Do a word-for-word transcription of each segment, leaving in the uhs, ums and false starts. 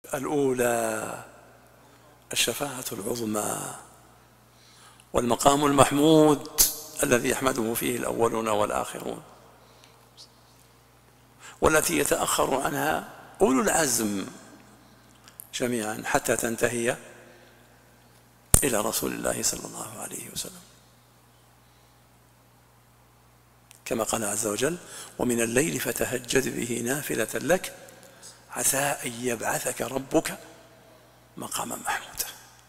الأولى الشفاعة العظمى والمقام المحمود الذي يحمده فيه الأولون والآخرون، والتي يتأخر عنها أولو العزم جميعا حتى تنتهي إلى رسول الله صلى الله عليه وسلم، كما قال عز وجل: ومن الليل فتهجد به نافلة لك عسى أن يبعثك ربك مقاما محمودا.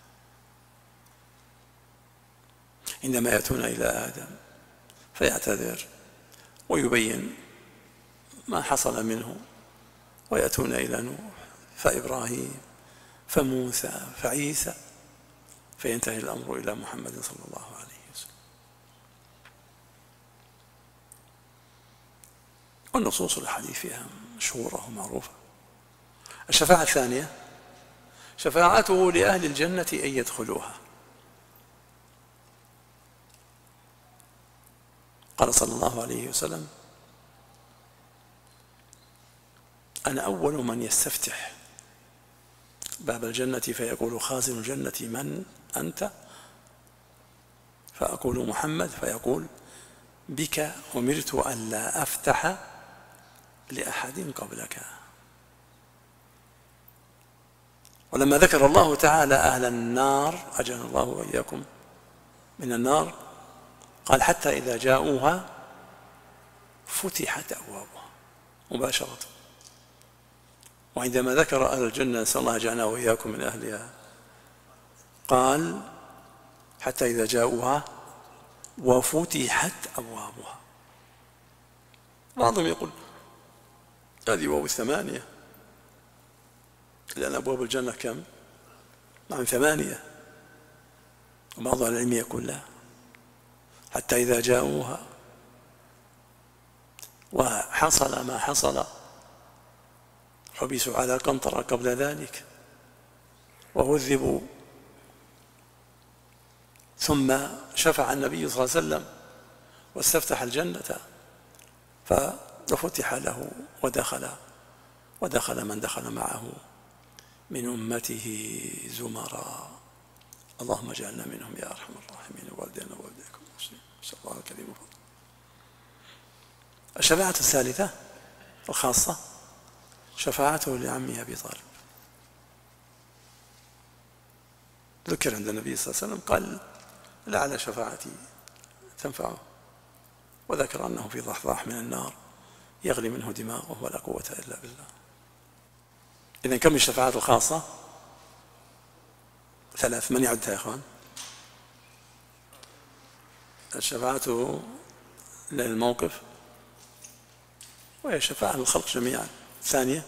عندما يأتون إلى آدم فيعتذر ويبين ما حصل منه، ويأتون إلى نوح فإبراهيم فموسى فعيسى، فينتهي الأمر إلى محمد صلى الله عليه وسلم. والنصوص الحديث فيها مشهورة ومعروفة. الشفاعة الثانية شفاعته لأهل الجنة أن يدخلوها. قال صلى الله عليه وسلم: أنا أول من يستفتح باب الجنة فيقول خازن الجنة: من أنت؟ فأقول: محمد. فيقول: بك أمرت أن لا أفتح لأحد قبلك. ولما ذكر الله تعالى أهل النار أجرنا الله وإياكم من النار قال: حتى إذا جاءوها فتحت أبوابها مباشرة. وعندما ذكر أهل الجنة نسأل الله يجعلنا وإياكم من أهلها قال: حتى إذا جاءوها وفتحت أبوابها. بعضهم يقول هذه واو الثمانية، لأن أبواب الجنة كم؟ نعم ثمانية. وبعض أهل العلم يقول لا، حتى إذا جاءوها وحصل ما حصل، حبسوا على قنطرة قبل ذلك وهذبوا، ثم شفع النبي صلى الله عليه وسلم واستفتح الجنة ففتح له ودخل ودخل من دخل معه من أمته زمرا. اللهم اجعلنا منهم يا أرحم الراحمين، ووالدينا ووالديكم المسلمين. نسأل الله الكريم الفضل. الشفاعة الثالثة الخاصة شفاعته لعمه أبي طالب. ذكر عند النبي صلى الله عليه وسلم قال: لعل شفاعتي تنفعه، وذكر أنه في ضحضاح من النار يغلي منه دماغه ولا قوة إلا بالله. إذن كم الشفاعات الخاصة؟ ثلاث. من يعدها يا أخوان؟ الشفاعة للموقف، وهي شفاعة للخلق جميعا. الثانية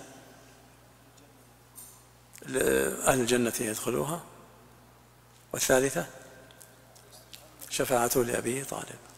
لأهل الجنة يدخلوها. والثالثة شفاعته لأبي طالب.